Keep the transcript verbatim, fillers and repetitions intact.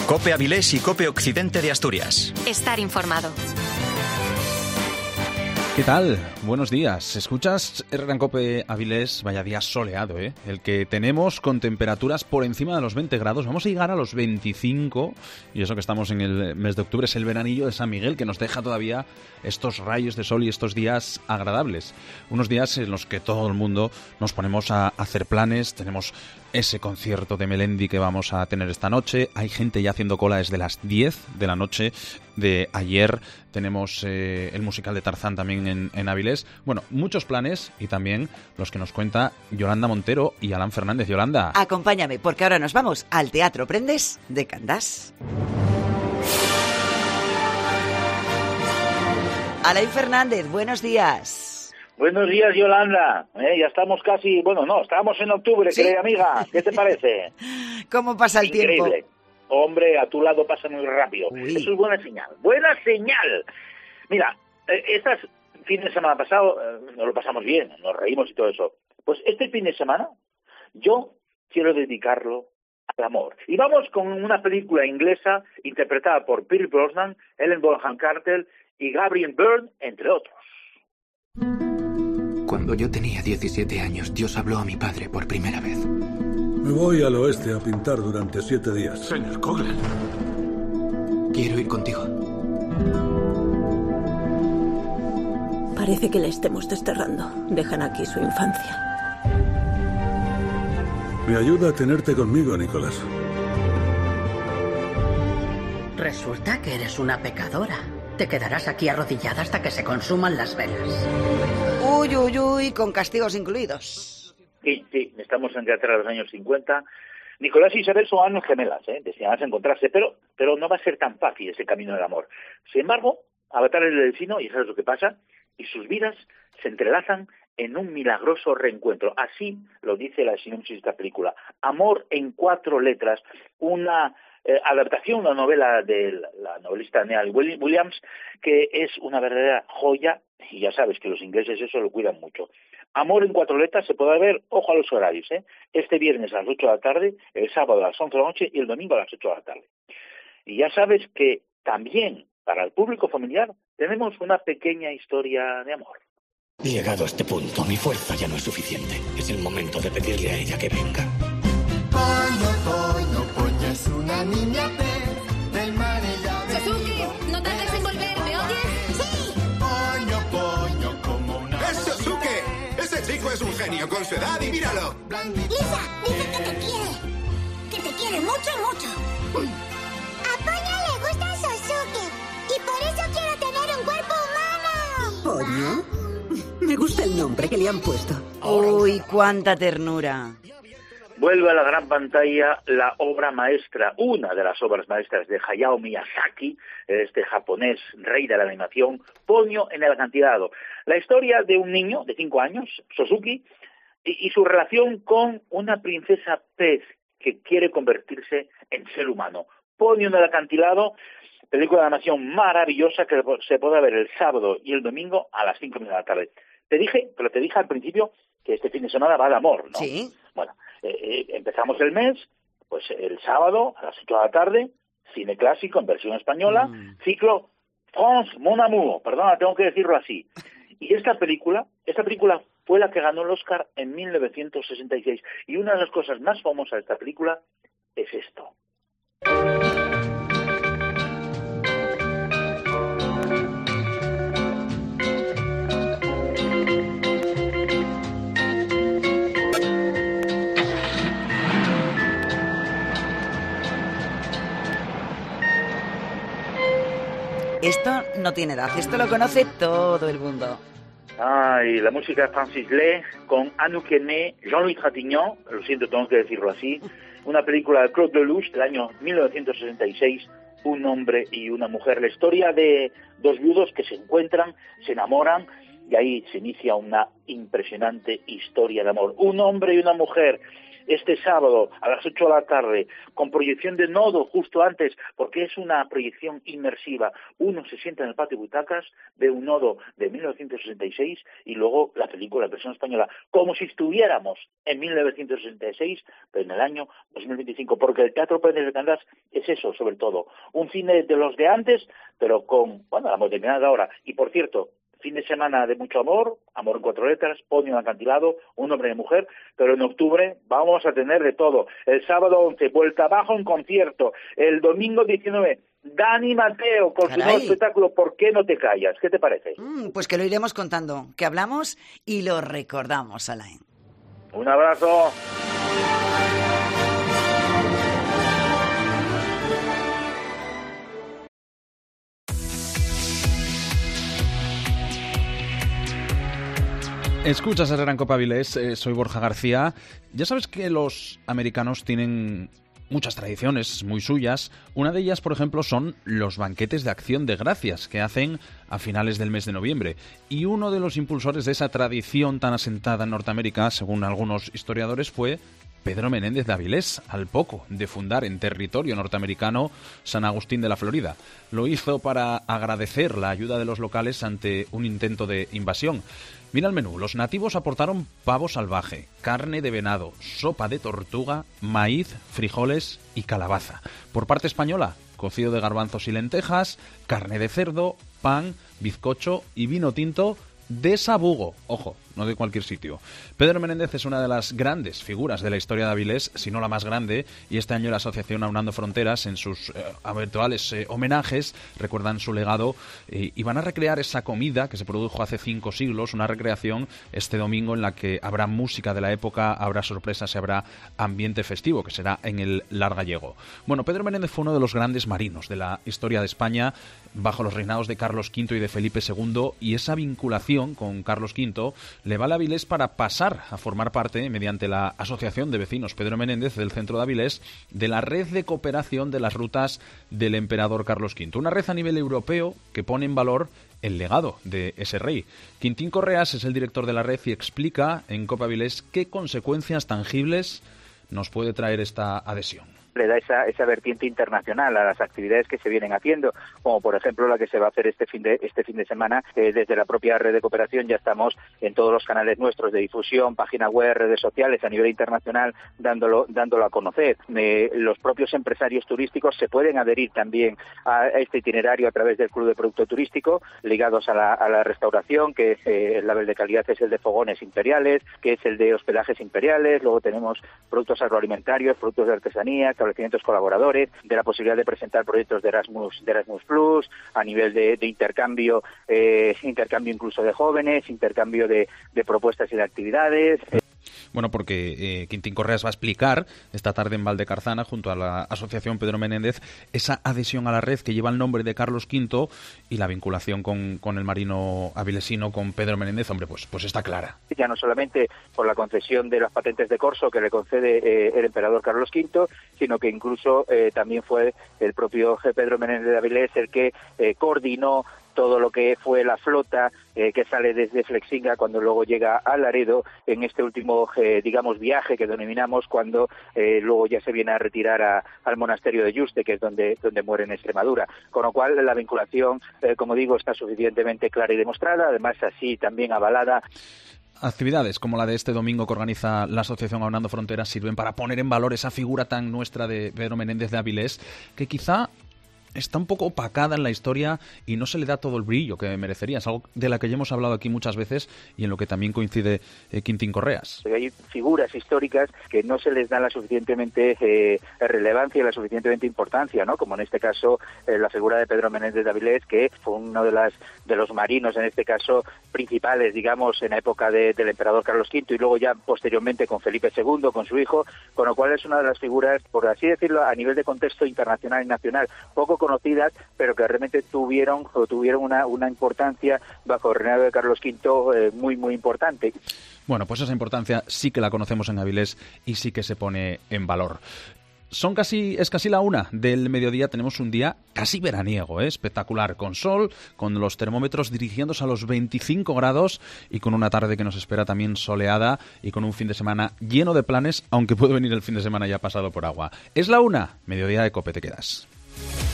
COPE Avilés y COPE Occidente de Asturias. Estar informado. ¿Qué tal? Buenos días. ¿Escuchas Herrera Cope Avilés? Vaya día soleado, ¿eh? El que tenemos con temperaturas por encima de los veinte grados. Vamos a llegar a los veinticinco. Y eso que estamos en el mes de octubre es el veranillo de San Miguel, que nos deja todavía estos rayos de sol y estos días agradables. Unos días en los que todo el mundo nos ponemos a hacer planes. Tenemos ese concierto de Melendi que vamos a tener esta noche. Hay gente ya haciendo cola desde las diez de la noche de ayer. Tenemos eh, el musical de Tarzán también en, en Avilés. Bueno, muchos planes y también los que nos cuenta Yolanda Montero y Alan Fernández. Yolanda. Acompáñame, porque ahora nos vamos al Teatro Prendes de Candás. Alan Fernández, buenos días. Buenos días, Yolanda. ¿Eh? Ya estamos casi... Bueno, no, estábamos en octubre, ¿sí? Querida amiga. ¿Qué te parece? ¿Cómo pasa el Increíble. tiempo? Hombre, a tu lado pasa muy rápido. Uy. Eso es buena señal. ¡Buena señal! Mira, eh, estas fin de semana pasado eh, nos lo pasamos bien, nos reímos y todo eso. Pues este fin de semana yo quiero dedicarlo al amor. Y vamos con una película inglesa interpretada por Pierce Brosnan, Ellen Bonham Carter y Gabriel Byrne, entre otros. Cuando yo tenía diecisiete años, Dios habló a mi padre por primera vez. Me voy al oeste a pintar durante siete días. Señor Coglan. Quiero ir contigo. Parece que le estemos desterrando. Dejan aquí su infancia. Me ayuda a tenerte conmigo, Nicolás. Resulta que eres una pecadora. Te quedarás aquí arrodillada hasta que se consuman las velas. Uy, uy, uy, con castigos incluidos. Sí, sí, estamos en Inglaterra de los años cincuenta. Nicolás y Isabel son almas gemelas, ¿eh? destinadas a encontrarse, pero, pero no va a ser tan fácil ese camino del amor. Sin embargo, Avatar es el destino, y sabes lo que pasa, y sus vidas se entrelazan en un milagroso reencuentro. Así lo dice la sinopsis de esta película. Amor en cuatro letras, una eh, adaptación, una novela de la, la novelista Neal Williams, que es una verdadera joya, y ya sabes que los ingleses eso lo cuidan mucho. Amor en cuatro letras se puede ver, ojo a los horarios, ¿eh? Este viernes a las ocho de la tarde, el sábado a las once de la noche y el domingo a las ocho de la tarde. Y ya sabes que también para el público familiar tenemos una pequeña historia de amor. Llegado a este punto, mi fuerza ya no es suficiente. Es el momento de pedirle a ella que venga. Coño, coño, coño, es una niña pez del mar ella ha venido. Sasuke, no tardes en volver, ¿me oyes? ¡Sí! Coño, coño, como una... ¡Es Sasuke! Ese chico es un genio con su edad y míralo. Lisa, dice que te quiere. Que te quiere mucho, mucho. A Ponyo le gusta Sasuke. Y por eso quiero tener un cuerpo humano. ¿Poño? Me gusta el nombre que le han puesto. Uy, cuánta ternura. Vuelve a la gran pantalla la obra maestra, una de las obras maestras de Hayao Miyazaki, este japonés rey de la animación, Ponyo en el acantilado. La historia de un niño de cinco años, Sasuke, y, y su relación con una princesa pez que quiere convertirse en ser humano. Ponyo en el acantilado, película de animación maravillosa que se puede ver el sábado y el domingo a las cinco de la tarde. Te dije, pero te dije al principio que este fin de semana va de amor, ¿no? Sí. Bueno, eh, eh, empezamos el mes, pues el sábado a las ocho de la tarde, cine clásico en versión española, mm. ciclo France Mon Amour, perdona, tengo que decirlo así. Y esta película, esta película fue la que ganó el Oscar en mil novecientos sesenta y seis. Y una de las cosas más famosas de esta película es esto. Esto no tiene edad, esto lo conoce todo el mundo. Ay, la música de Francis Lee con Anouk Aimée, Jean-Louis Trintignant, lo siento, tengo que decirlo así, una película de Claude Lelouch del año mil novecientos sesenta y seis, un hombre y una mujer, la historia de dos viudos que se encuentran, se enamoran y ahí se inicia una impresionante historia de amor. Un hombre y una mujer este sábado a las ocho de la tarde, con proyección de Nodo justo antes, porque es una proyección inmersiva. Uno se sienta en el patio butacas, ve un Nodo de mil novecientos sesenta y seis y luego la película, la versión española, como si estuviéramos en mil novecientos sesenta y seis, pero en el año dos mil veinticinco, porque el Teatro Pérez de Candás es eso, sobre todo, un cine de los de antes, pero con, bueno, la modernidad de ahora. Y por cierto, fin de semana de mucho amor, amor en cuatro letras, Ponio en acantilado, un hombre y mujer, pero en octubre vamos a tener de todo. El sábado once, vuelta abajo en concierto. El domingo diecinueve, Dani Mateo con Caray. su nuevo espectáculo ¿Por qué no te callas? ¿Qué te parece? Mm, pues que lo iremos contando, que hablamos y lo recordamos, Alain. Un abrazo. Escuchas el Gran Copa Avilés, eh, soy Borja García. Ya sabes que los americanos tienen muchas tradiciones muy suyas. Una de ellas, por ejemplo, son los banquetes de acción de gracias que hacen a finales del mes de noviembre. Y uno de los impulsores de esa tradición tan asentada en Norteamérica, según algunos historiadores, fue Pedro Menéndez de Avilés, al poco de fundar en territorio norteamericano San Agustín de la Florida. Lo hizo para agradecer la ayuda de los locales ante un intento de invasión. Mira el menú. Los nativos aportaron pavo salvaje, carne de venado, sopa de tortuga, maíz, frijoles y calabaza. Por parte española, cocido de garbanzos y lentejas, carne de cerdo, pan, bizcocho y vino tinto de Sabugo. Ojo, no de cualquier sitio. Pedro Menéndez es una de las grandes figuras de la historia de Avilés, si no la más grande, y este año la asociación Aunando Fronteras, en sus eh, habituales eh, homenajes, recuerdan su legado eh, y van a recrear esa comida que se produjo hace cinco siglos, una recreación este domingo en la que habrá música de la época, habrá sorpresas y habrá ambiente festivo, que será en el Lar Gallego. Bueno, Pedro Menéndez fue uno de los grandes marinos de la historia de España, bajo los reinados de Carlos Quinto y de Felipe Segundo, y esa vinculación con Carlos Quinto le vale a Avilés para pasar a formar parte, mediante la Asociación de Vecinos Pedro Menéndez del Centro de Avilés, de la red de cooperación de las rutas del emperador Carlos Quinto. Una red a nivel europeo que pone en valor el legado de ese rey. Quintín Correas es el director de la red y explica en Copa Avilés qué consecuencias tangibles nos puede traer esta adhesión. Le da esa, esa vertiente internacional a las actividades que se vienen haciendo, como por ejemplo la que se va a hacer este fin de este fin de semana. Eh, desde la propia red de cooperación ya estamos en todos los canales nuestros de difusión, página web, redes sociales a nivel internacional, dándolo dándolo a conocer. Eh, los propios empresarios turísticos se pueden adherir también a este itinerario a través del Club de Producto Turístico, ligados a la, a la restauración, que eh, el label de calidad es el de fogones imperiales, que es el de hospedajes imperiales. Luego tenemos productos agroalimentarios, productos de artesanía, establecimientos colaboradores, de la posibilidad de presentar proyectos de Erasmus, de Erasmus Plus, a nivel de, de intercambio, eh, intercambio incluso de jóvenes, intercambio de, de propuestas y de actividades. Bueno, porque eh, Quintín Correas va a explicar esta tarde en Valdecarzana, junto a la Asociación Pedro Menéndez, esa adhesión a la red que lleva el nombre de Carlos Quinto y la vinculación con, con el marino avilesino, con Pedro Menéndez. Hombre, pues, pues está clara. Ya no solamente por la concesión de las patentes de corso que le concede eh, el emperador Carlos Quinto, sino que incluso eh, también fue el propio Pedro Menéndez de Avilés el que eh, coordinó todo lo que fue la flota eh, que sale desde Flesinga cuando luego llega a Laredo en este último, eh, digamos, viaje que denominamos, cuando eh, luego ya se viene a retirar a, al monasterio de Yuste, que es donde, donde muere en Extremadura. Con lo cual la vinculación, eh, como digo, está suficientemente clara y demostrada, además así también avalada. Actividades como la de este domingo que organiza la Asociación Aunando Fronteras sirven para poner en valor esa figura tan nuestra de Pedro Menéndez de Avilés, que quizá está un poco opacada en la historia y no se le da todo el brillo que merecería. Es algo de la que ya hemos hablado aquí muchas veces y en lo que también coincide eh, Quintín Correas. Hay figuras históricas que no se les da la suficientemente eh, relevancia y la suficientemente importancia, ¿no? Como en este caso eh, la figura de Pedro Menéndez de Avilés, que fue uno de las de los marinos, en este caso, principales, digamos, en la época de, del emperador Carlos Quinto y luego ya posteriormente con Felipe Segundo, con su hijo, con lo cual es una de las figuras, por así decirlo, a nivel de contexto internacional y nacional, poco conocidas, pero que realmente tuvieron o tuvieron una, una importancia bajo el reinado de Carlos Quinto eh, muy, muy importante. Bueno, pues esa importancia sí que la conocemos en Avilés y sí que se pone en valor. Son casi, es casi la una del mediodía, tenemos un día casi veraniego, ¿eh? Espectacular, con sol, con los termómetros dirigiéndose a los veinticinco grados y con una tarde que nos espera también soleada y con un fin de semana lleno de planes, aunque puede venir el fin de semana ya pasado por agua. Es la una, mediodía de COPE, te quedas.